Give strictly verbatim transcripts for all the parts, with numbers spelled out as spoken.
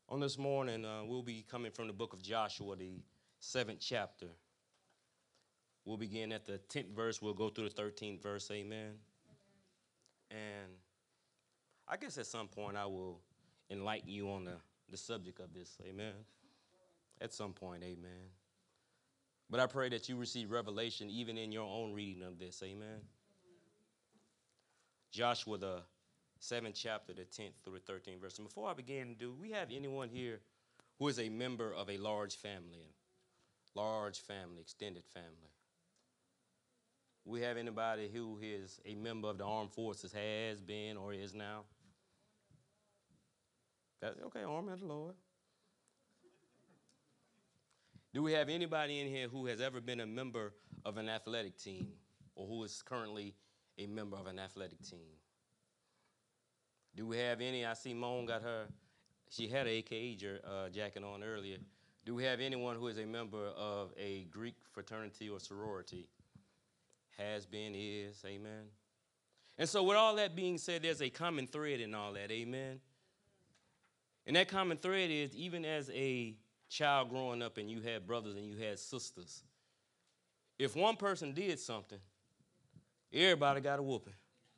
On this morning, uh, we'll be coming from the book of Joshua, the seventh chapter. We'll begin at the tenth verse. We'll go through the thirteenth verse. Amen. And I guess at some point I will enlighten you on the, the subject of this. Amen. At some point, amen. But I pray that you receive revelation even in your own reading of this. Amen. Joshua, the seventh chapter, the tenth through the thirteenth verse. And before I begin, do we have anyone here who is a member of a large family? Large family, extended family. We have anybody who is a member of the armed forces, has been or is now? That's, okay, army of the Lord. Do we have anybody in here who has ever been a member of an athletic team or who is currently a member of an athletic team? Do we have any? I see Moan got her, she had an A K A uh, jacket on earlier. Do we have anyone who is a member of a Greek fraternity or sorority? Has been, is, amen. And so with all that being said, there's a common thread in all that, amen. And that common thread is even as a child growing up and you had brothers and you had sisters, if one person did something, everybody got a whooping.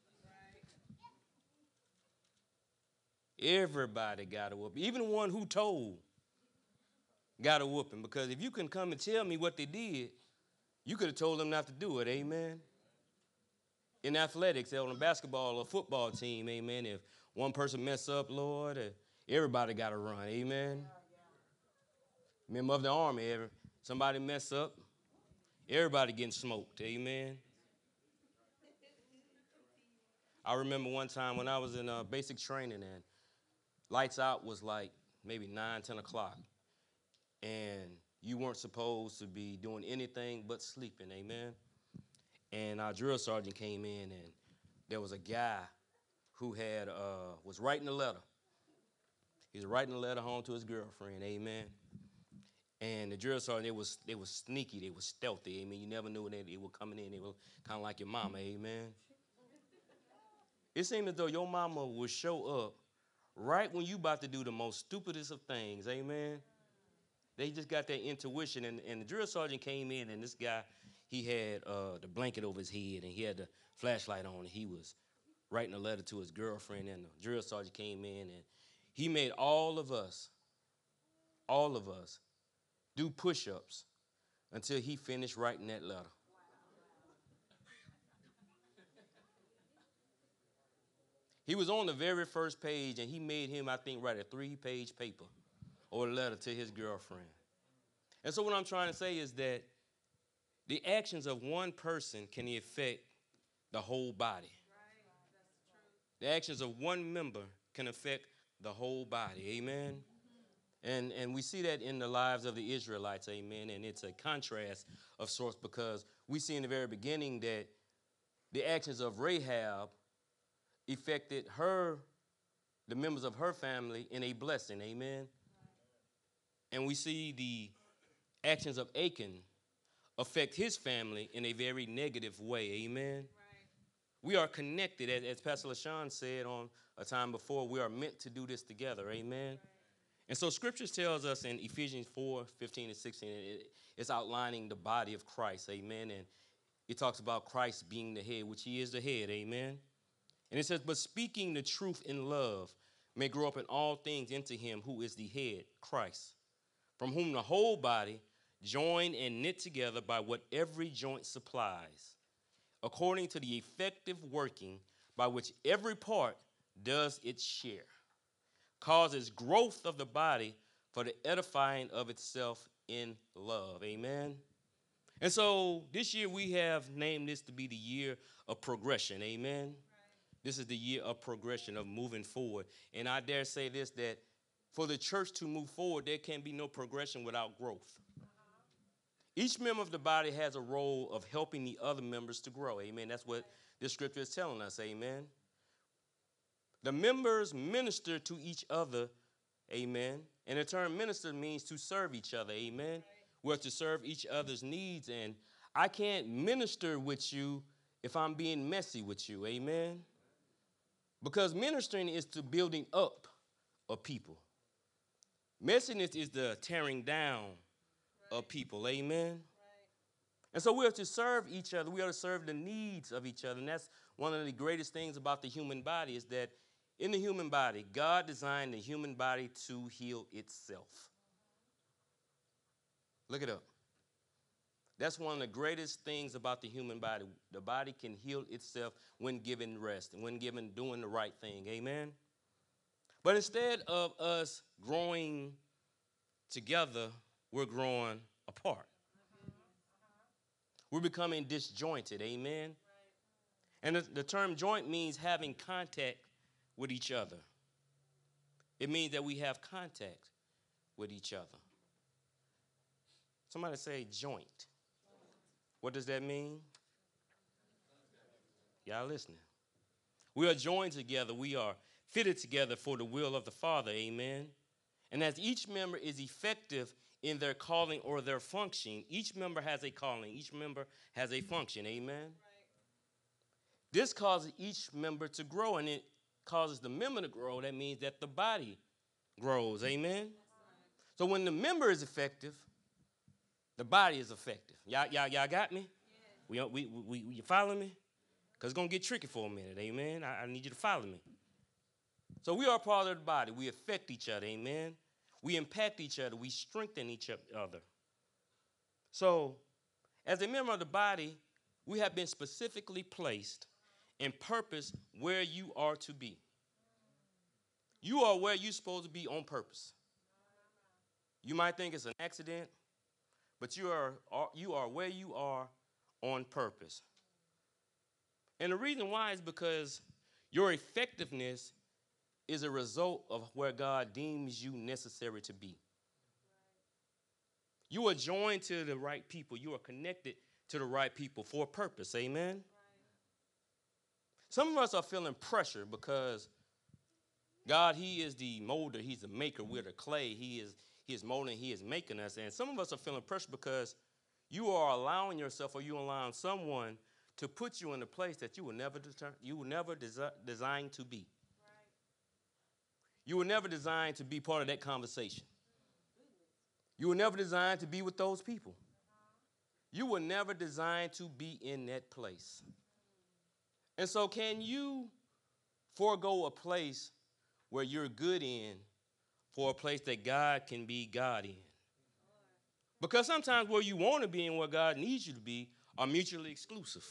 Everybody got a whooping. Even the one who told got a whooping. Because if you can come and tell me what they did, you could have told them not to do it, amen. In athletics, on a basketball or football team, amen, if one person mess up, Lord, uh, everybody got to run, amen. Member of the army, every, somebody mess up, everybody getting smoked, amen. I remember one time when I was in uh, basic training and lights out was like maybe nine, ten o'clock, and you weren't supposed to be doing anything but sleeping, amen. And our drill sergeant came in, and there was a guy who had uh, was writing a letter. He was writing a letter home to his girlfriend, amen. And the drill sergeant, they was they was sneaky, they was stealthy, amen. You never knew when they, they were coming in. They were kind of like your mama, amen. It seemed as though your mama would show up right when you about to do the most stupidest of things, amen. They just got that intuition, and, and the drill sergeant came in, and this guy, he had uh, the blanket over his head, and he had the flashlight on, and he was writing a letter to his girlfriend, and the drill sergeant came in, and he made all of us, all of us, do push-ups until he finished writing that letter. He was on the very first page, and he made him, I think, write a three-page paper or a letter to his girlfriend. And so what I'm trying to say is that the actions of one person can affect the whole body. The actions of one member can affect the whole body, amen? And, and we see that in the lives of the Israelites, amen, and it's a contrast of sorts because we see in the very beginning that the actions of Rahab affected her, the members of her family, in a blessing, amen? And we see the actions of Achan affect his family in a very negative way, amen? Right. We are connected, as, as Pastor LaShawn said on a time before, we are meant to do this together, amen? Right. And so scriptures tells us in Ephesians four, fifteen and sixteen, it, it's outlining the body of Christ, amen? And it talks about Christ being the head, which he is the head, amen? And it says, but speaking the truth in love may grow up in all things into him who is the head, Christ, from whom the whole body, joined and knit together by what every joint supplies, according to the effective working by which every part does its share, causes growth of the body for the edifying of itself in love. Amen. And so this year we have named this to be the year of progression. Amen. Right. This is the year of progression, of moving forward. And I dare say this, that for the church to move forward, there can be no progression without growth. Each member of the body has a role of helping the other members to grow. Amen. That's what this scripture is telling us. Amen. The members minister to each other. Amen. And the term minister means to serve each other. Amen. We're to serve each other's needs. And I can't minister with you if I'm being messy with you. Amen. Because ministering is to building up a people. Messiness is the tearing down of people. Amen. And so we are to serve each other. We are to serve the needs of each other. And that's one of the greatest things about the human body is that in the human body, God designed the human body to heal itself. Look it up. That's one of the greatest things about the human body. The body can heal itself when given rest and when given doing the right thing. Amen. But instead of us growing together, we're growing apart. We're becoming disjointed, amen? And the, the term joint means having contact with each other. It means that we have contact with each other. Somebody say joint. What does that mean? Y'all listening? We are joined together. We are fitted together for the will of the Father, amen? And as each member is effective in their calling or their function, each member has a calling. Each member has a function. Amen? Right. This causes each member to grow, and it causes the member to grow. That means that the body grows. Amen? Right. So when the member is effective, the body is effective. Y'all, y'all, y'all got me? Yeah. We, we, we, we, you follow me? Because it's going to get tricky for a minute. Amen? I, I need you to follow me. So we are part of the body. We affect each other. Amen? We impact each other. We strengthen each other. So, as a member of the body, we have been specifically placed and purpose where you are to be. You are where you're supposed to be on purpose. You might think it's an accident, but you are, you are where you are on purpose. And the reason why is because your effectiveness is a result of where God deems you necessary to be. You are joined to the right people. You are connected to the right people for a purpose. Amen? Right. Some of us are feeling pressure because God, he is the molder. He's the maker. We're the clay. He is, he is molding. He is making us. And some of us are feeling pressure because you are allowing yourself or you allowing someone to put you in a place that you were never, deter- you were never desi- designed to be. You were never designed to be part of that conversation. You were never designed to be with those people. You were never designed to be in that place. And so can you forego a place where you're good in for a place that God can be God in? Because sometimes where you want to be and where God needs you to be are mutually exclusive.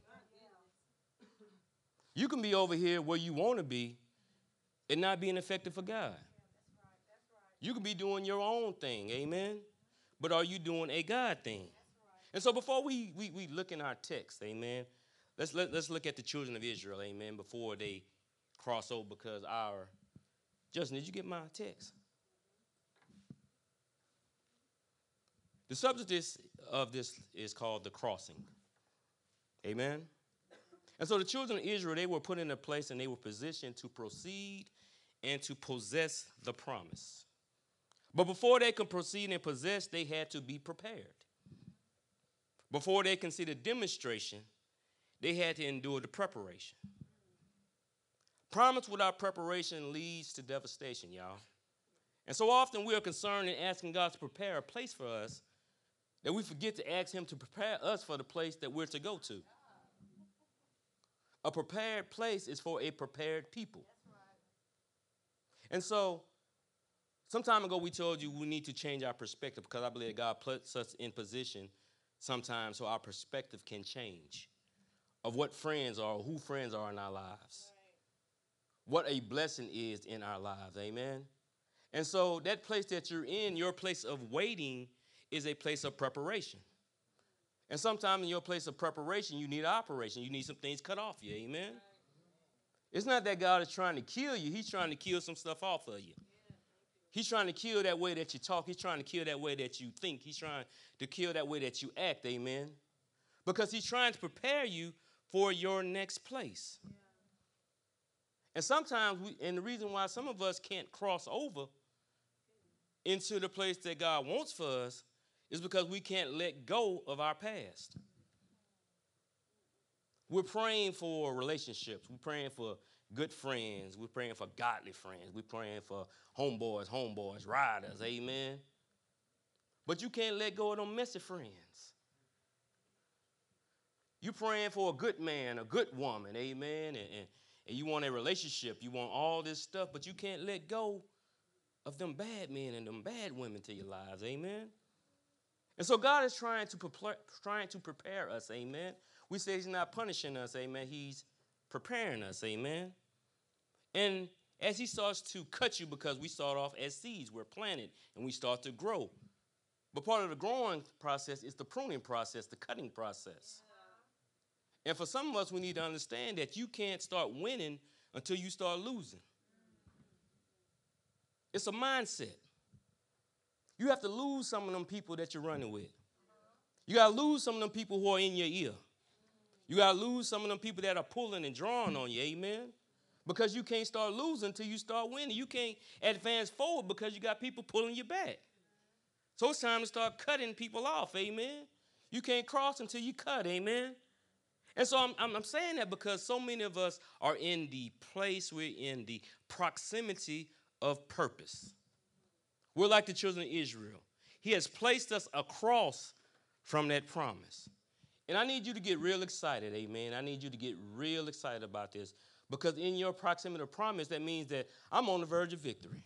You can be over here where you want to be and not being effective for God. Yeah, that's right, that's right. You can be doing your own thing, amen? But are you doing a God thing? That's right. And so before we, we, we look in our text, amen, let's, let, let's look at the children of Israel, amen, before they cross over because our, Justin, did you get my text? The subject is, of this is called the crossing, amen? And so the children of Israel, they were put in a place and they were positioned to proceed and to possess the promise. But before they could proceed and possess, they had to be prepared. Before they could see the demonstration, they had to endure the preparation. Promise without preparation leads to devastation, y'all. And so often we are concerned in asking God to prepare a place for us that we forget to ask him to prepare us for the place that we're to go to. A prepared place is for a prepared people. And so, some time ago we told you we need to change our perspective because I believe God puts us in position sometimes so our perspective can change of what friends are, or who friends are in our lives. Right. What a blessing is in our lives, amen? And so that place that you're in, your place of waiting, is a place of preparation. And sometimes in your place of preparation, you need operation. You need some things cut off you, amen? Right. It's not that God is trying to kill you. He's trying to kill some stuff off of you. He's trying to kill that way that you talk. He's trying to kill that way that you think. He's trying to kill that way that you act, amen? Because he's trying to prepare you for your next place. Yeah. And sometimes, we, and the reason why some of us can't cross over into the place that God wants for us is because we can't let go of our past. We're praying for relationships. We're praying for good friends. We're praying for godly friends. We're praying for homeboys, homeboys, riders. Amen. But you can't let go of them messy friends. You're praying for a good man, a good woman. Amen. And, and, and you want a relationship. You want all this stuff, but you can't let go of them bad men and them bad women to your lives. Amen. And so God is trying to prepare, trying to prepare us. Amen. We say he's not punishing us. Amen. He's preparing us. Amen. And as he starts to cut you, because we start off as seeds, we're planted and we start to grow. But part of the growing process is the pruning process, the cutting process. And for some of us, we need to understand that you can't start winning until you start losing. It's a mindset. You have to lose some of them people that you're running with. You got to lose some of them people who are in your ear. You got to lose some of them people that are pulling and drawing on you, amen? Because you can't start losing until you start winning. You can't advance forward because you got people pulling you back. So it's time to start cutting people off, amen? You can't cross until you cut, amen? And so I'm, I'm, I'm saying that because so many of us are in the place, we're in the proximity of purpose. We're like the children of Israel. He has placed us across from that promise. And I need you to get real excited, amen? I need you to get real excited about this because in your proximity of promise, that means that I'm on the verge of victory.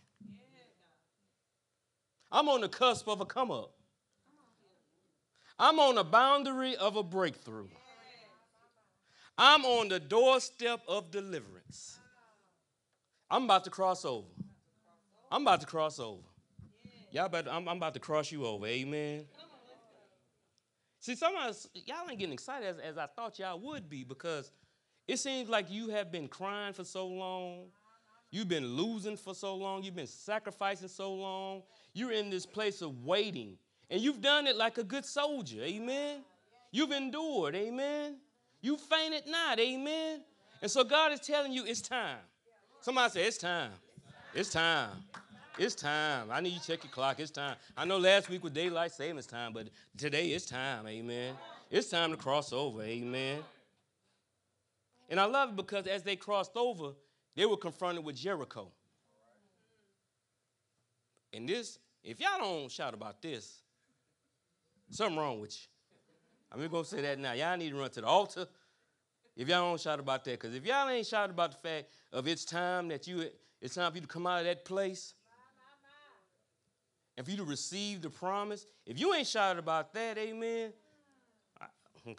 I'm on the cusp of a come up. I'm on the boundary of a breakthrough. I'm on the doorstep of deliverance. I'm about to cross over. I'm about to cross over. Y'all better, I'm, I'm about to cross you over. Amen. See, sometimes y'all ain't getting excited as, as I thought y'all would be because it seems like you have been crying for so long. You've been losing for so long. You've been sacrificing so long. You're in this place of waiting. And you've done it like a good soldier. Amen. You've endured. Amen. You fainted not. Amen. And so God is telling you it's time. Somebody say it's time. It's time. It's time. I need you to check your clock. It's time. I know last week was daylight savings time, but today it's time. Amen. It's time to cross over. Amen. And I love it because as they crossed over, they were confronted with Jericho. And this, if y'all don't shout about this, something wrong with you. I'm going to say that now. Y'all need to run to the altar if y'all don't shout about that. Because if y'all ain't shouting about the fact of it's time that you, it's time for you to come out of that place, and for you to receive the promise, if you ain't shouting about that, amen, I, okay.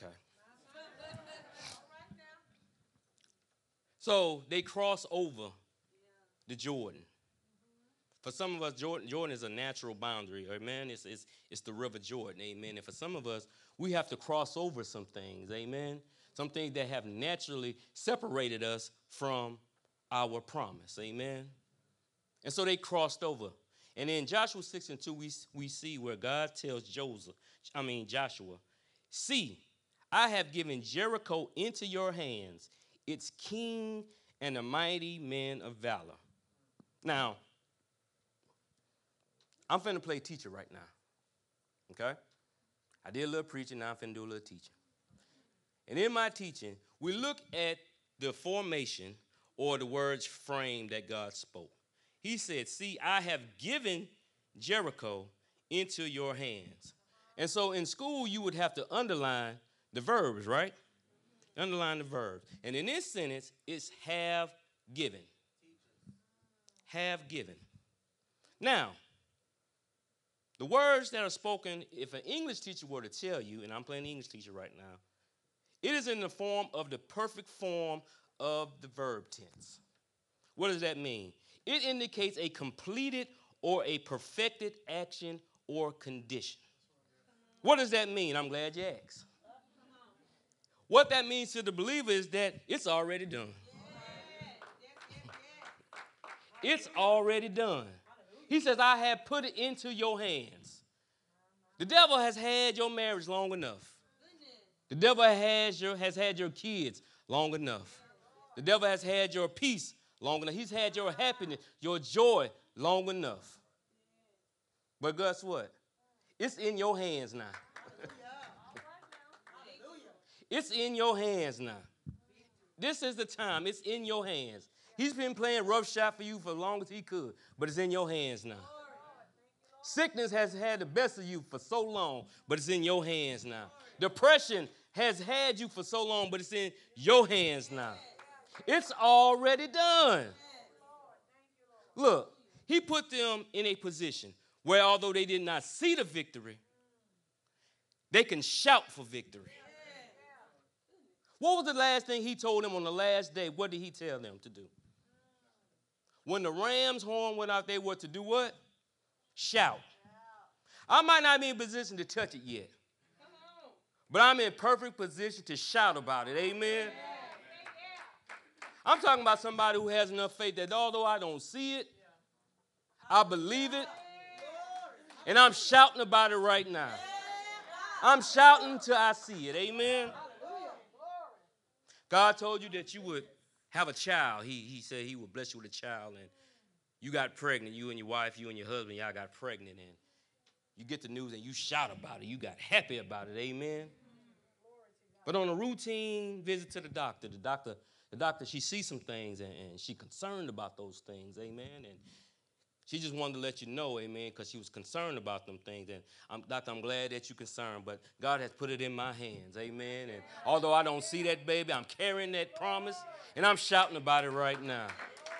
So they cross over the Jordan. For some of us, Jordan, Jordan is a natural boundary, amen. It's, it's, it's the river Jordan, amen. And for some of us, we have to cross over some things, amen. Some things that have naturally separated us from our promise, amen. And so they crossed over. And in Joshua six and two, we, we see where God tells Joseph, I mean Joshua, see, I have given Jericho into your hands, its king and the mighty men of valor. Now, I'm finna play teacher right now, okay? I did a little preaching, now I'm finna do a little teaching. And in my teaching, we look at the formation or the words frame that God spoke. He said, see, I have given Jericho into your hands. And so in school, you would have to underline the verbs, right? Underline the verbs. And in this sentence, it's have given. Have given. Now, the words that are spoken, if an English teacher were to tell you, and I'm playing the English teacher right now, it is in the form of the perfect form of the verb tense. What does that mean? It indicates a completed or a perfected action or condition. What does that mean? I'm glad you asked. What that means to the believer is that it's already done. It's already done. He says, I have put it into your hands. The devil has had your marriage long enough. The devil has, your, has had your kids long enough. The devil has had your peace long enough. He's had your happiness, your joy long enough. But guess what? It's in your hands now. It's in your hands now. This is the time. It's in your hands. He's been playing rough shot for you for as long as he could, but it's in your hands now. Sickness has had the best of you for so long, but it's in your hands now. Depression has had you for so long, but it's in your hands now. It's already done. Look, he put them in a position where although they did not see the victory, they can shout for victory. What was the last thing he told them on the last day? What did he tell them to do? When the ram's horn went out, they were to do what? Shout. I might not be in position to touch it yet, but I'm in perfect position to shout about it. Amen. I'm talking about somebody who has enough faith that although I don't see it, I believe it, and I'm shouting about it right now. I'm shouting till I see it. Amen. God told you that you would have a child. He, he said he would bless you with a child, and you got pregnant. You and your wife, you and your husband, y'all got pregnant, and you get the news and you shout about it. You got happy about it. Amen. But on a routine visit to the doctor, the doctor, the doctor, she sees some things, and, and she's concerned about those things. Amen. And she just wanted to let you know, amen, because she was concerned about them things. And, I'm, doctor, I'm glad that you're concerned, but God has put it in my hands, amen. And although I don't see that baby, I'm carrying that promise, and I'm shouting about it right now.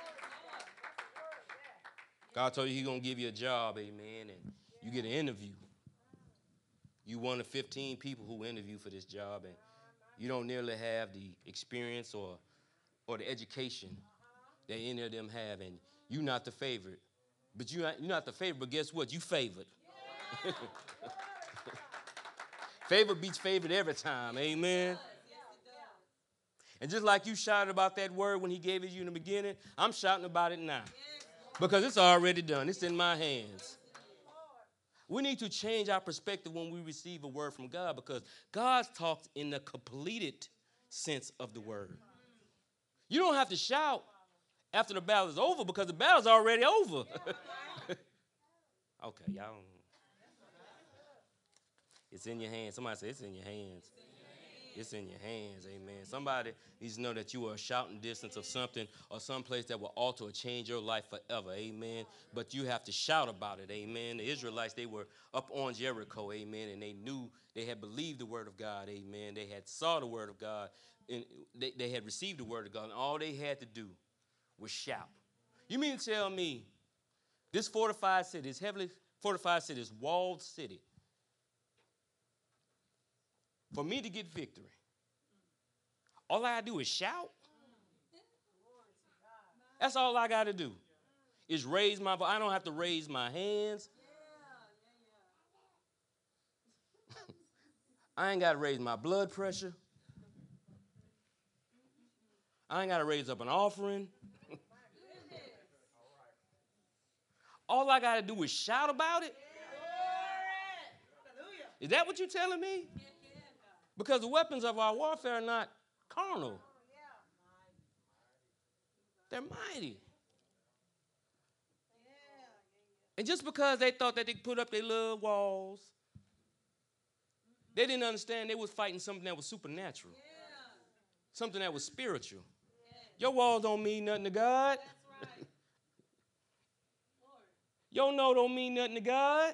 God told you he's going to give you a job, amen, and you get an interview. You one of fifteen people who interview for this job, and you don't nearly have the experience or, or the education that any of them have, and you're not the favorite. But you're not, you're not the favorite, but guess what? You favored. Favor beats favorite every time, amen? And just like you shouted about that word when he gave it to you in the beginning, I'm shouting about it now because it's already done. It's in my hands. We need to change our perspective when we receive a word from God because God talks in the completed sense of the word. You don't have to shout after the battle is over because the battle's already over. Okay, y'all. It's in your hands. Somebody say it's in your hands. It's in your hands, amen. Somebody needs to know that you are a shouting distance of something or someplace that will alter or change your life forever, amen. But you have to shout about it, amen. The Israelites, they were up on Jericho, amen, and they knew they had believed the word of God, amen. They had saw the word of God, and they, they had received the word of God, and all they had to do was shout. You mean to tell me this fortified city, this heavily fortified city, this walled city, for me to get victory, all I got to do is shout? That's all I got to do is raise my voice. I don't have to raise my hands. I ain't got to raise my blood pressure. I ain't got to raise up an offering. All I got to do is shout about it. Is that what you're telling me? Because the weapons of our warfare are not carnal. They're mighty. And just because they thought that they could put up their little walls, they didn't understand they was fighting something that was supernatural. Something that was spiritual. Your walls don't mean nothing to God. Your no don't mean nothing to God.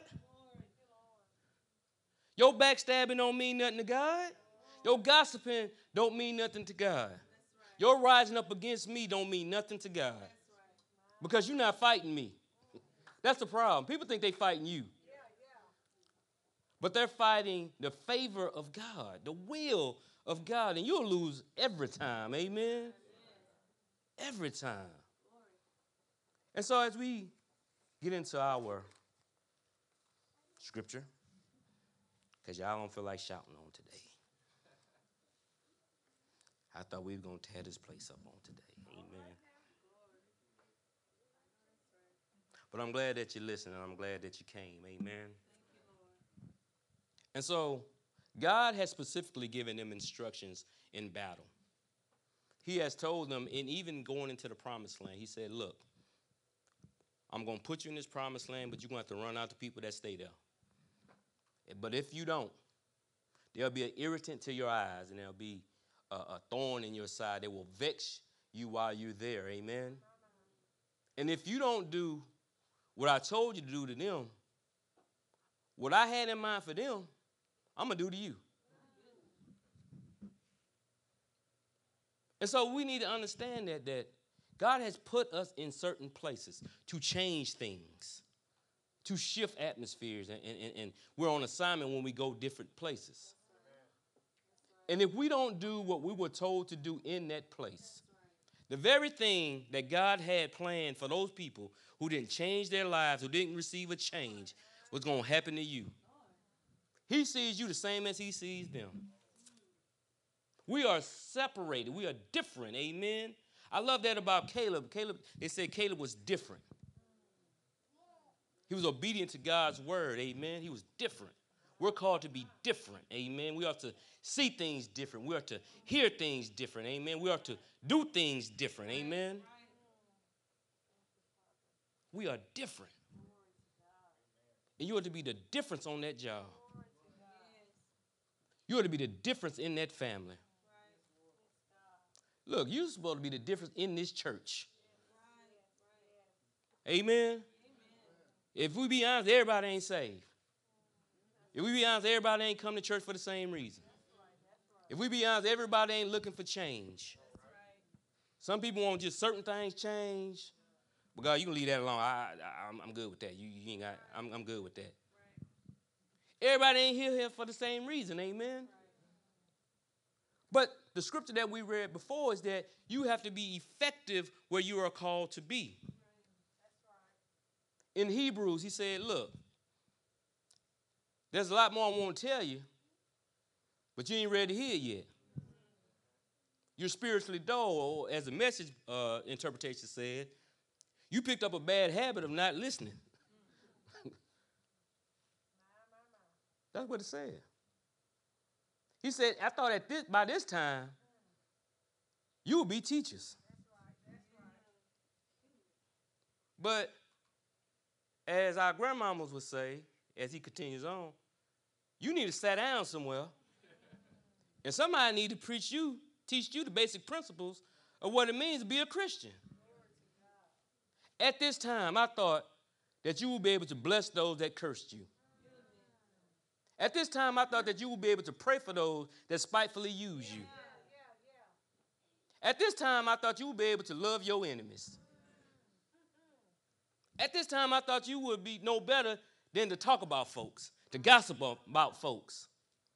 Your backstabbing don't mean nothing to God. Your gossiping don't mean nothing to God. Your rising up against me don't mean nothing to God. Because you're not fighting me. That's the problem. People think they're fighting you. But they're fighting the favor of God, the will of God. And you'll lose every time. Amen? Every time. And so as we get into our scripture, because y'all don't feel like shouting on today. I thought we were going to tear this place up on today. Amen. But I'm glad that you listened, and I'm glad that you came. Amen. And so God has specifically given them instructions in battle. He has told them, and even going into the promised land, he said, look, I'm going to put you in this promised land, but you're going to have to run out the people that stay there. But if you don't, there'll be an irritant to your eyes, and there'll be a, a thorn in your side that will vex you while you're there. Amen. And if you don't do what I told you to do to them, what I had in mind for them, I'm going to do to you. And so we need to understand that, that God has put us in certain places to change things, to shift atmospheres, and, and, and we're on assignment when we go different places. And if we don't do what we were told to do in that place, the very thing that God had planned for those people who didn't change their lives, who didn't receive a change, was going to happen to you. He sees you the same as he sees them. We are separated. We are different. Amen. I love that about Caleb. Caleb, they said Caleb was different. He was obedient to God's word. Amen. He was different. We're called to be different. Amen. We are to see things different. We are to hear things different. Amen. We are to do things different. Amen. We are different. And you are to be the difference on that job. You are to be the difference in that family. Look, you're supposed to be the difference in this church. Amen. If we be honest, everybody ain't saved. If we be honest, everybody ain't come to church for the same reason. If we be honest, everybody ain't looking for change. Some people want just certain things changed. But God, you can leave that alone. I, I, I'm, I'm good with that. You, you ain't got. I'm, I'm good with that. Everybody ain't here, here for the same reason. Amen. But the scripture that we read before is that you have to be effective where you are called to be. In Hebrews, he said, look, there's a lot more I want to tell you, but you ain't ready to hear it yet. You're spiritually dull, or as the Message uh, interpretation said, you picked up a bad habit of not listening. That's what it said. He said, I thought at this, by this time, you would be teachers. But as our grandmamas would say, as he continues on, you need to sit down somewhere, and somebody need to preach you, teach you the basic principles of what it means to be a Christian. At this time, I thought that you would be able to bless those that cursed you. At this time, I thought that you would be able to pray for those that spitefully use you. At this time, I thought you would be able to love your enemies. At this time, I thought you would be no better than to talk about folks, to gossip about folks.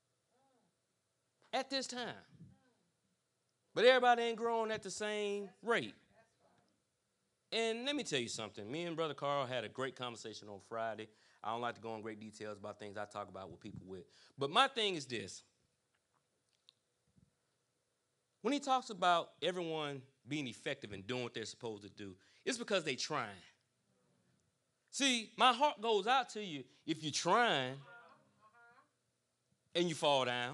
At this time. But everybody ain't growing at the same rate. And let me tell you something. Me and Brother Carl had a great conversation on Friday. I don't like to go in great details about things I talk about with people with. But my thing is this. When he talks about everyone being effective and doing what they're supposed to do, it's because they're trying. See, my heart goes out to you if you're trying and you fall down.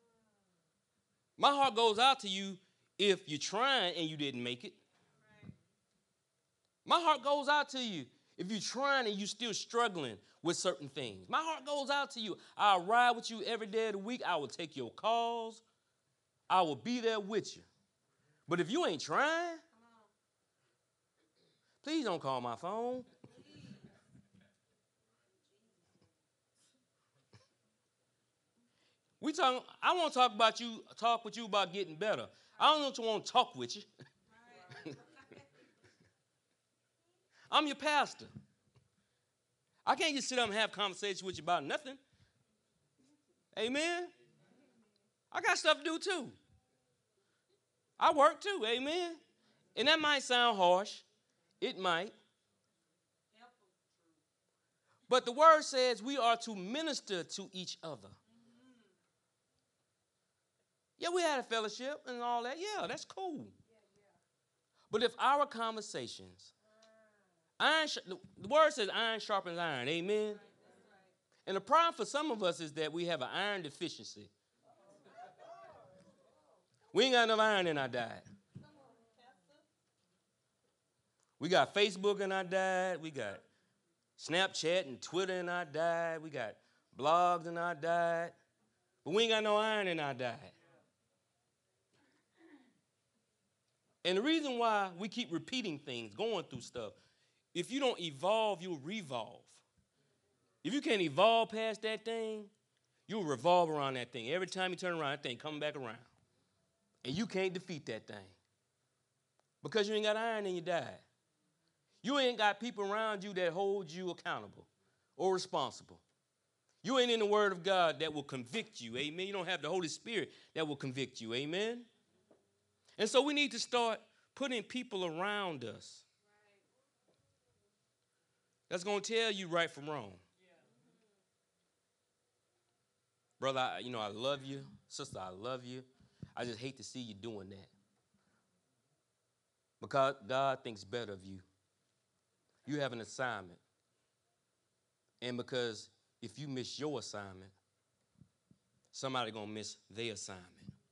My heart goes out to you if you're trying and you didn't make it. My heart goes out to you if you're trying and you're still struggling with certain things. My heart goes out to you. I'll ride with you every day of the week. I will take your calls. I will be there with you. But if you ain't trying, please don't call my phone. We talk, I want to talk about you, talk with you about getting better. I don't want to talk with you. I'm your pastor. I can't just sit up and have conversations with you about nothing. Amen? I got stuff to do too. I work too, amen? And that might sound harsh. It might. But the word says we are to minister to each other. Yeah, we had a fellowship and all that. Yeah, that's cool. But if our conversations, iron, the word says iron sharpens iron, amen? And the problem for some of us is that we have an iron deficiency. We ain't got enough iron in our diet. We got Facebook in our diet. We got Snapchat and Twitter in our diet. We got blogs in our diet. But we ain't got no iron in our diet. And the reason why we keep repeating things, going through stuff, if you don't evolve, you'll revolve. If you can't evolve past that thing, you'll revolve around that thing. Every time you turn around, that thing coming back around. And you can't defeat that thing. Because you ain't got iron in your diet. You ain't got people around you that hold you accountable or responsible. You ain't in the Word of God that will convict you, amen. You don't have the Holy Spirit that will convict you, amen. And so we need to start putting people around us that's going to tell you right from wrong. Brother, I, you know, I love you. Sister, I love you. I just hate to see you doing that. Because God thinks better of you. You have an assignment. And because if you miss your assignment, somebody's going to miss their assignment.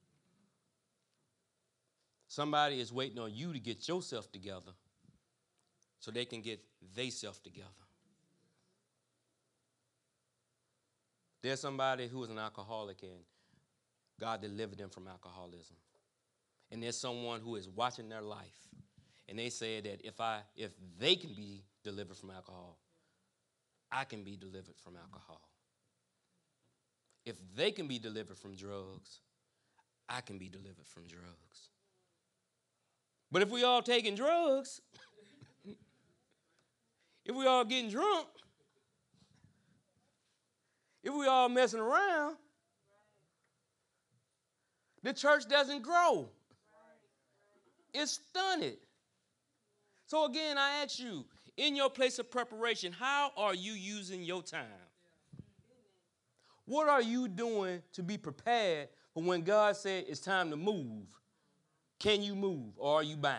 Somebody is waiting on you to get yourself together so they can get theyself together. There's somebody who is an alcoholic and God delivered them from alcoholism. And there's someone who is watching their life and they say that if I if they can be delivered from alcohol, I can be delivered from alcohol. If they can be delivered from drugs, I can be delivered from drugs. But if we all taking drugs, if we all getting drunk, if we all messing around, the church doesn't grow. It's stunted. So again, I ask you, in your place of preparation, how are you using your time? What are you doing to be prepared for when God said it's time to move? Can you move or are you bound?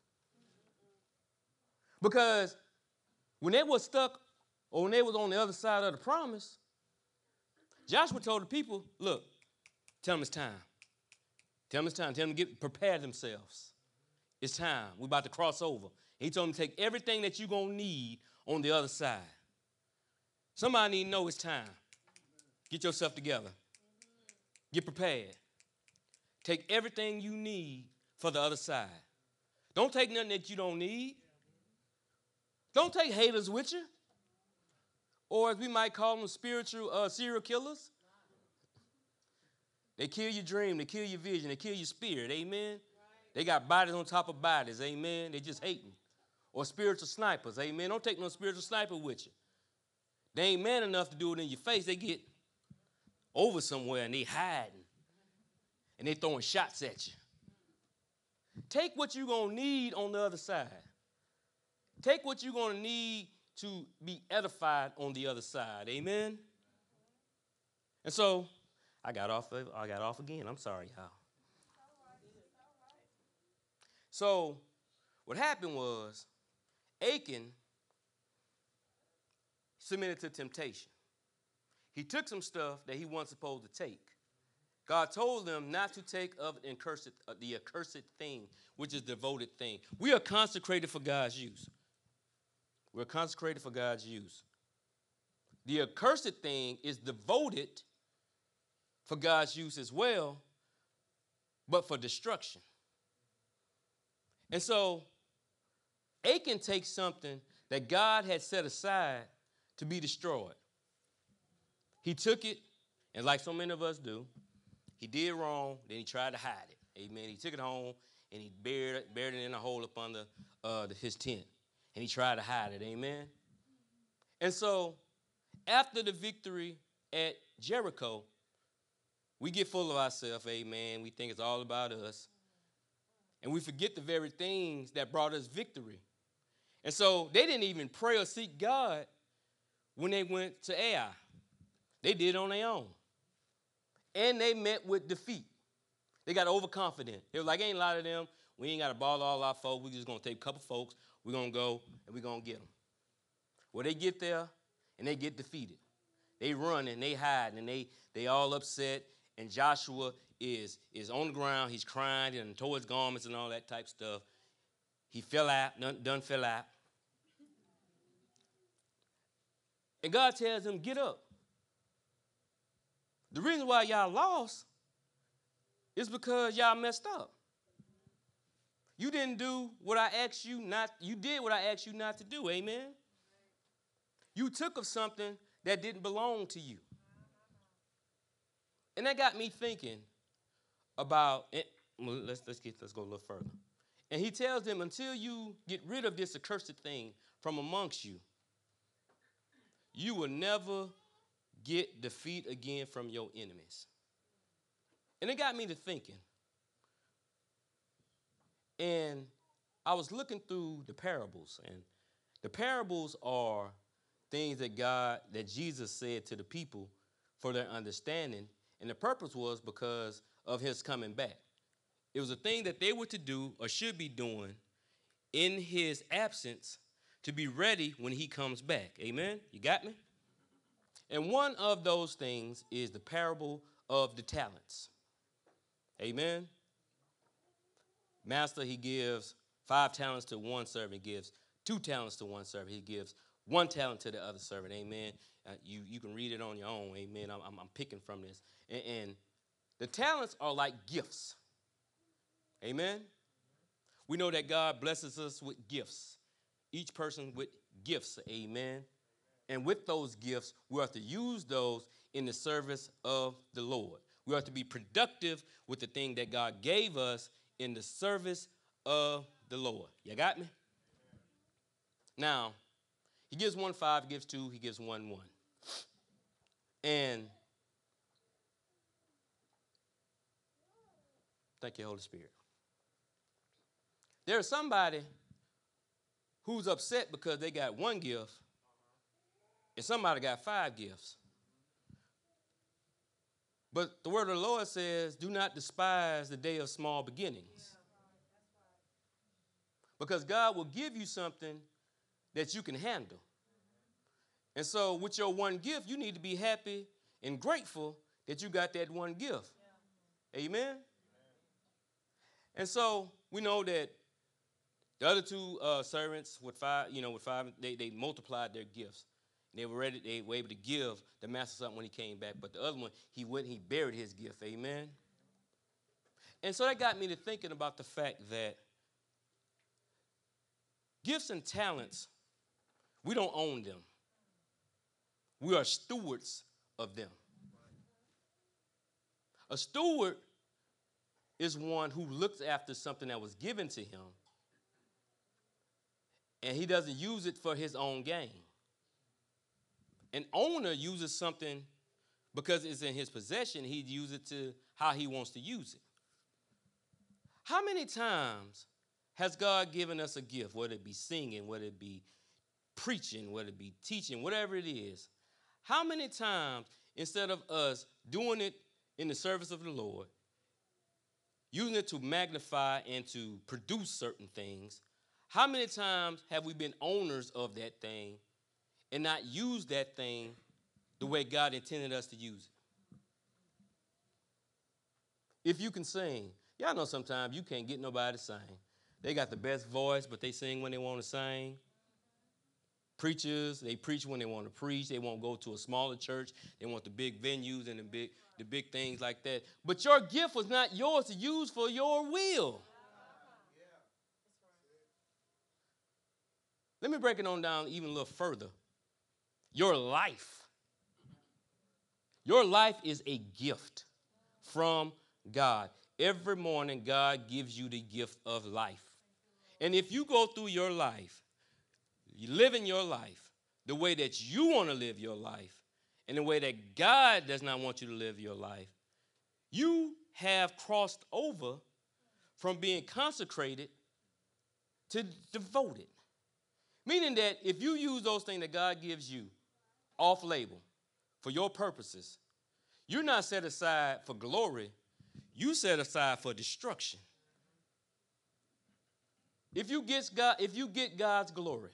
Because when they were stuck or when they was on the other side of the promise, Joshua told the people, look, tell them it's time. Tell them it's time. Tell them to get prepare themselves. It's time. We're about to cross over. He told them to take everything that you're going to need on the other side. Somebody need to know it's time. Get yourself together. Get prepared. Take everything you need for the other side. Don't take nothing that you don't need. Don't take haters with you. Or as we might call them, spiritual uh, serial killers. They kill your dream. They kill your vision. They kill your spirit. Amen. Right. They got bodies on top of bodies. Amen. They just hating. Or spiritual snipers. Amen. Don't take no spiritual sniper with you. They ain't man enough to do it in your face. They get over somewhere and they hiding. And they throwing shots at you. Take what you're going to need on the other side. Take what you're going to need to be edified on the other side. Amen? And so, I got off, I got off again. I'm sorry, y'all. So, what happened was, Achan submitted to temptation. He took some stuff that he wasn't supposed to take. God told them not to take of the accursed, uh, the accursed thing, which is devoted thing. We are consecrated for God's use. We're consecrated for God's use. The accursed thing is devoted for God's use as well, but for destruction. And so, Achan takes something that God had set aside to be destroyed. He took it, and like so many of us do, he did wrong, then he tried to hide it. Amen. He took it home, and he buried it, buried it in a hole up under uh, his tent. And he tried to hide it. Amen. And so, after the victory at Jericho, we get full of ourselves. Amen. We think it's all about us. And we forget the very things that brought us victory. And so, they didn't even pray or seek God when they went to Ai. They did it on their own. And they met with defeat. They got overconfident. They were like, ain't a lot of them. We ain't got to bother all our folks. We're just going to take a couple folks. We're going to go and we're going to get them. Well, they get there and they get defeated. They run and they hide and they they all upset. And Joshua is, is on the ground. He's crying and tore his garments and all that type stuff. He fell out, done, done fell out. And God tells him, get up. The reason why y'all lost is because y'all messed up. You didn't do what I asked you not, you did what I asked you not to do, amen? You took of something that didn't belong to you. And that got me thinking about, it. Well, let's, let's, get, let's go a little further. And he tells them, until you get rid of this accursed thing from amongst you, you will never get defeat again from your enemies. And it got me to thinking. And I was looking through the parables, and the parables are things that God, that Jesus said to the people for their understanding, and the purpose was because of his coming back. It was a thing that they were to do or should be doing in his absence to be ready when he comes back. Amen? You got me? And one of those things is the parable of the talents. Amen? Master, he gives five talents to one servant. He gives two talents to one servant. He gives one talent to the other servant. Amen. Uh, you, you can read it on your own. Amen. I'm, I'm, I'm picking from this. And, and the talents are like gifts. Amen. We know that God blesses us with gifts. Each person with gifts. Amen. And with those gifts, we have to use those in the service of the Lord. We have to be productive with the thing that God gave us in the service of the Lord. You got me? Now, he gives one five, he gives two, he gives one one. And thank you, Holy Spirit. There's somebody who's upset because they got one gift and somebody got five gifts. But the word of the Lord says, do not despise the day of small beginnings. Because God will give you something that you can handle. And so with your one gift, you need to be happy and grateful that you got that one gift. Yeah. Amen? And so we know that the other two uh, servants with five, you know, with five, they, they multiplied their gifts. They were ready, they were able to give the master something when he came back. But the other one, he went and he buried his gift. Amen? And so that got me to thinking about the fact that gifts and talents, we don't own them. We are stewards of them. A steward is one who looks after something that was given to him, and he doesn't use it for his own gain. An owner uses something because it's in his possession. He uses it to how he wants to use it. How many times has God given us a gift, whether it be singing, whether it be preaching, whether it be teaching, whatever it is? How many times, instead of us doing it in the service of the Lord, using it to magnify and to produce certain things, how many times have we been owners of that thing and not used that thing the way God intended us to use it? If you can sing, y'all know sometimes you can't get nobody to sing. They got the best voice, but they sing when they want to sing. Preachers, they preach when they want to preach. They won't go to a smaller church. They want the big venues and the big, the big things like that. But your gift was not yours to use for your will. Let me break it on down even a little further. Your life. Your life is a gift from God. Every morning, God gives you the gift of life. And if you go through your life, you live in your life the way that you want to live your life and the way that God does not want you to live your life, you have crossed over from being consecrated to devoted. Meaning that if you use those things that God gives you off-label for your purposes, you're not set aside for glory. You set aside for destruction. If you get God, if you get God's glory,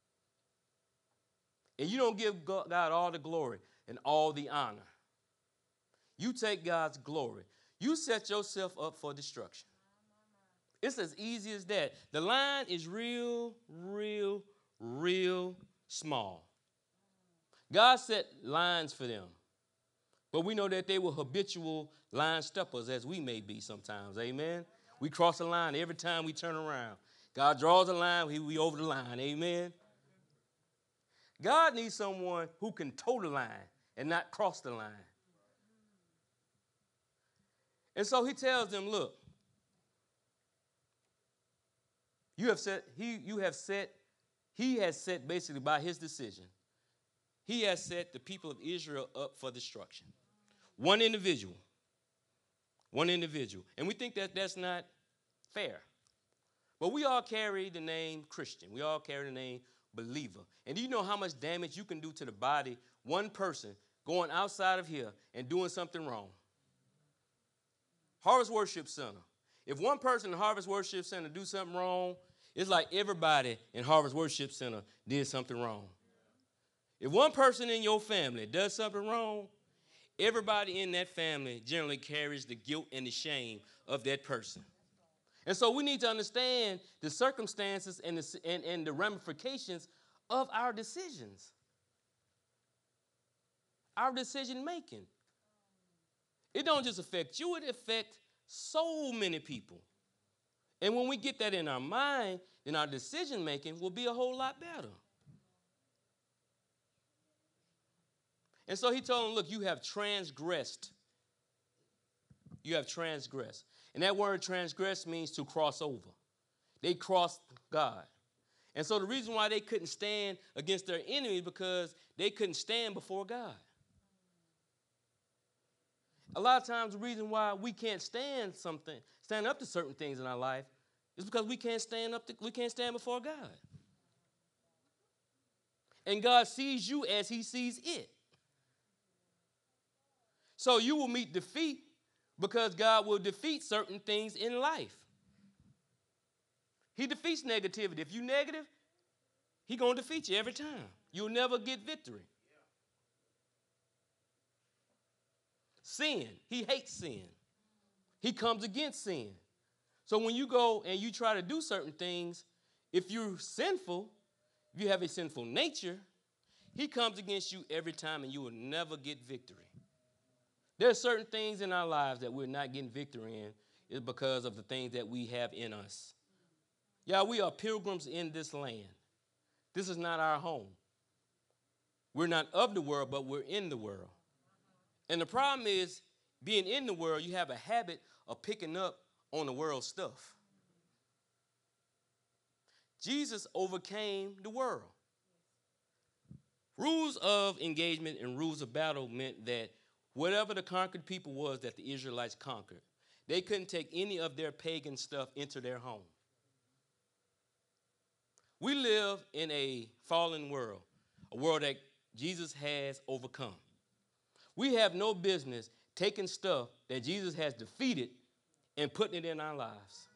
and you don't give God all the glory and all the honor, you take God's glory, you set yourself up for destruction. It's as easy as that. The line is real, real, real small. God set lines for them. But we know that they were habitual line steppers, as we may be sometimes. Amen? We cross the line every time we turn around. God draws a line, we, we over the line. Amen. God needs someone who can toe the line and not cross the line. And so he tells them, look, you have set, he, you have set, he has set basically by his decision, he has set the people of Israel up for destruction. One individual. One individual. And we think that that's not fair. But we all carry the name Christian. We all carry the name believer. And do you know how much damage you can do to the body, one person going outside of here and doing something wrong? Harvest Worship Center. If one person in Harvest Worship Center do something wrong, it's like everybody in Harvest Worship Center did something wrong. If one person in your family does something wrong, everybody in that family generally carries the guilt and the shame of that person. And so we need to understand the circumstances and the, and, and the ramifications of our decisions, our decision making. It don't just affect you, it affects so many people. And when we get that in our mind, then our decision making will be a whole lot better. And so he told them, look, you have transgressed. You have transgressed. And that word transgress means to cross over. They crossed God. And so the reason why they couldn't stand against their enemies because they couldn't stand before God. A lot of times the reason why we can't stand something, stand up to certain things in our life is because we can't stand up to, we can't stand before God. And God sees you as he sees it. So you will meet defeat because God will defeat certain things in life. He defeats negativity. If you're negative, he's going to defeat you every time. You'll never get victory. Sin. He hates sin. He comes against sin. So when you go and you try to do certain things, if you're sinful, if you have a sinful nature, he comes against you every time and you will never get victory. There are certain things in our lives that we're not getting victory in is because of the things that we have in us. Yeah, we are pilgrims in this land. This is not our home. We're not of the world, but we're in the world. And the problem is, being in the world, you have a habit of picking up on the world stuff. Jesus overcame the world. Rules of engagement and rules of battle meant that whatever the conquered people was that the Israelites conquered, they couldn't take any of their pagan stuff into their home. We live in a fallen world, a world that Jesus has overcome. We have no business taking stuff that Jesus has defeated and putting it in our lives.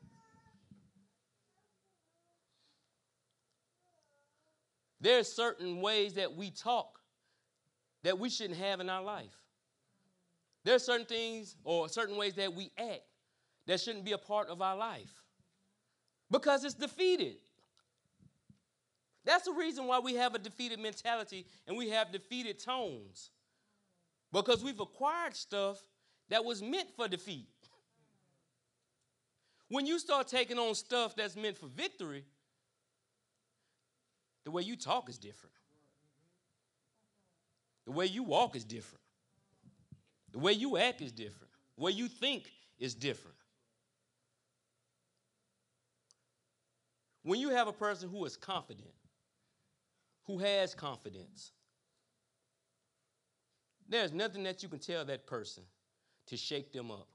There are certain ways that we talk that we shouldn't have in our life. There are certain things or certain ways that we act that shouldn't be a part of our life because it's defeated. That's the reason why we have a defeated mentality and we have defeated tones, because we've acquired stuff that was meant for defeat. When you start taking on stuff that's meant for victory, the way you talk is different. The way you walk is different. The way you act is different. The way you think is different. When you have a person who is confident, who has confidence, there's nothing that you can tell that person to shake them up.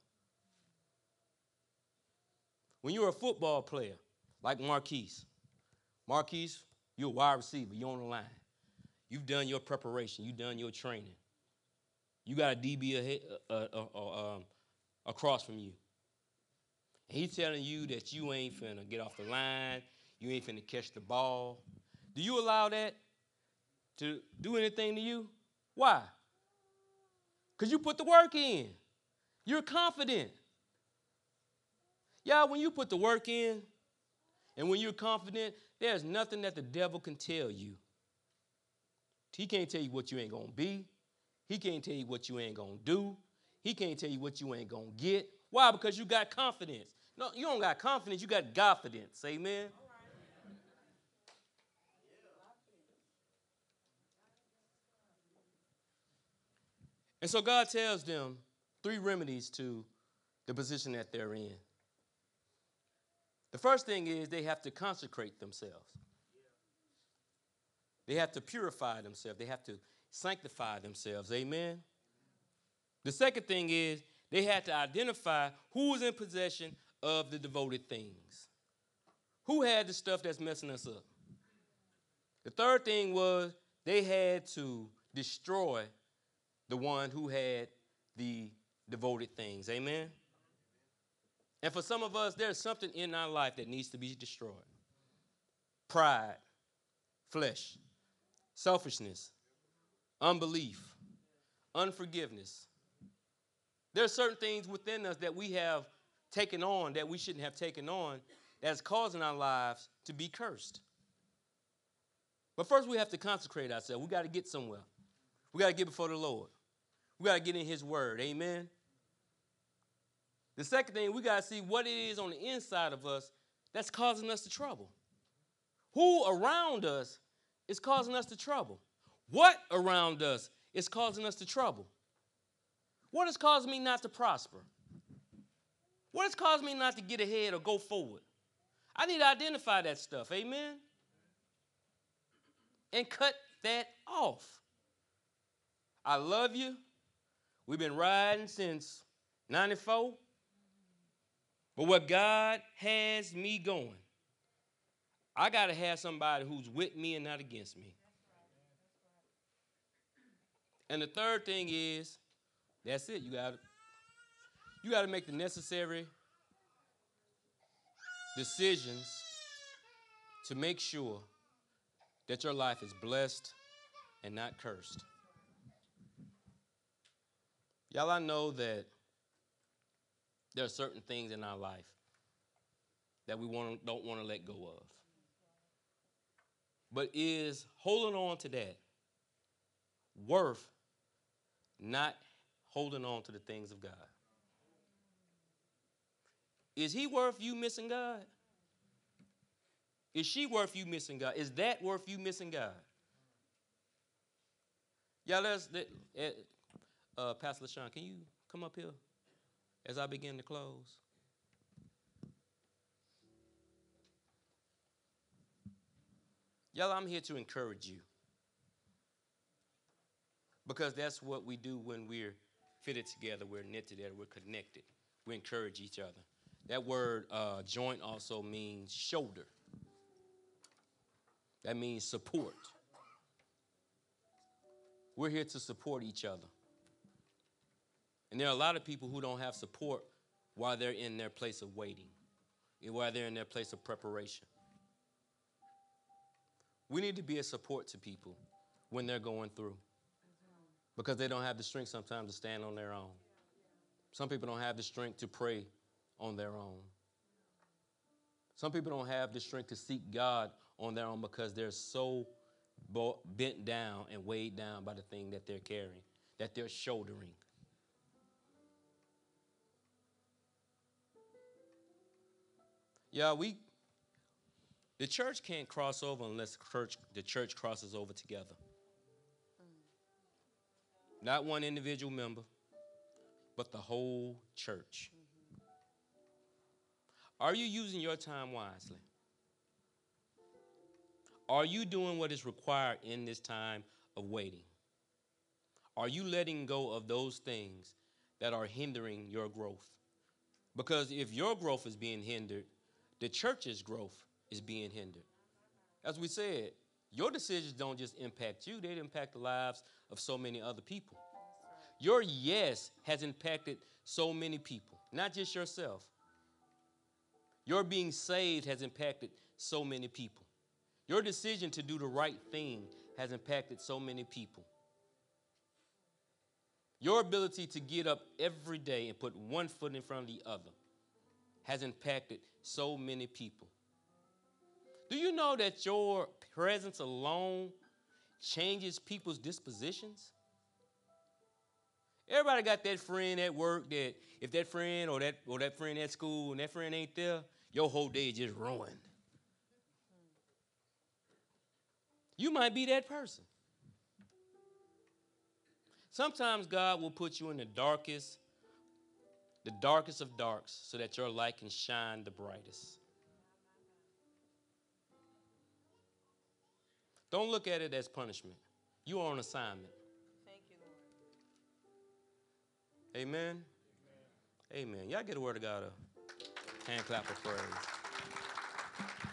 When you're a football player, like Marquise, Marquise, you're a wide receiver, you're on the line. You've done your preparation, you've done your training. You got a D B ahead, uh, uh, uh, um, across from you. And he's telling you that you ain't finna get off the line, you ain't finna catch the ball. Do you allow that to do anything to you? Why? Because you put the work in. You're confident. Y'all, when you put the work in and when you're confident, there's nothing that the devil can tell you. He can't tell you what you ain't going to be. He can't tell you what you ain't going to do. He can't tell you what you ain't going to get. Why? Because you got confidence. No, you don't got confidence, you got confidence. Amen. And so God tells them three remedies to the position that they're in. The first thing is they have to consecrate themselves. They have to purify themselves. They have to sanctify themselves. Amen. The second thing is they had to identify who is in possession of the devoted things. Who had the stuff that's messing us up? The third thing was they had to destroy the one who had the devoted things. Amen. And for some of us, there's something in our life that needs to be destroyed. Pride, flesh, selfishness, unbelief, unforgiveness. There are certain things within us that we have taken on that we shouldn't have taken on that's causing our lives to be cursed. But first we have to consecrate ourselves. We got to get somewhere. We got to get before the Lord. We got to get in his word. Amen. The second thing, we got to see what it is on the inside of us that's causing us the trouble. Who around us is causing us the trouble? What around us is causing us the trouble? What is causing me not to prosper? What is causing me not to get ahead or go forward? I need to identify that stuff, amen? And cut that off. I love you. We've been riding since ninety-four. But what God has me going, I got to have somebody who's with me and not against me. And the third thing is, that's it. You got you got to make the necessary decisions to make sure that your life is blessed and not cursed. Y'all, I know that there are certain things in our life that we want, don't want to let go of. But is holding on to that worth not holding on to the things of God? Is he worth you missing God? Is she worth you missing God? Is that worth you missing God? Y'all, let's, uh, Pastor LaShawn, can you come up here as I begin to close? Y'all, I'm here to encourage you. Because that's what we do when we're fitted together, we're knit together, we're connected. We encourage each other. That word uh, joint also means shoulder. That means support. We're here to support each other. And there are a lot of people who don't have support while they're in their place of waiting, while they're in their place of preparation. We need to be a support to people when they're going through, because they don't have the strength sometimes to stand on their own. Some people don't have the strength to pray on their own. Some people don't have the strength to seek God on their own because they're so bent down and weighed down by the thing that they're carrying, that they're shouldering. Yeah, we, the church can't cross over unless the church, the church crosses over together. Not one individual member, but the whole church. Are you using your time wisely? Are you doing what is required in this time of waiting? Are you letting go of those things that are hindering your growth? Because if your growth is being hindered, the church's growth is being hindered. As we said, your decisions don't just impact you, they impact the lives of so many other people. Your yes has impacted so many people, not just yourself. Your being saved has impacted so many people. Your decision to do the right thing has impacted so many people. Your ability to get up every day and put one foot in front of the other has impacted so many people. Do you know that your presence alone changes people's dispositions? Everybody got that friend at work that if that friend or that or that friend at school and that friend ain't there, your whole day is just ruined. You might be that person. Sometimes God will put you in the darkest, the darkest of darks so that your light can shine the brightest. Don't look at it as punishment. You are on assignment. Thank you, Lord. Amen. Amen. Y'all get a word of God up. Hand clap of praise.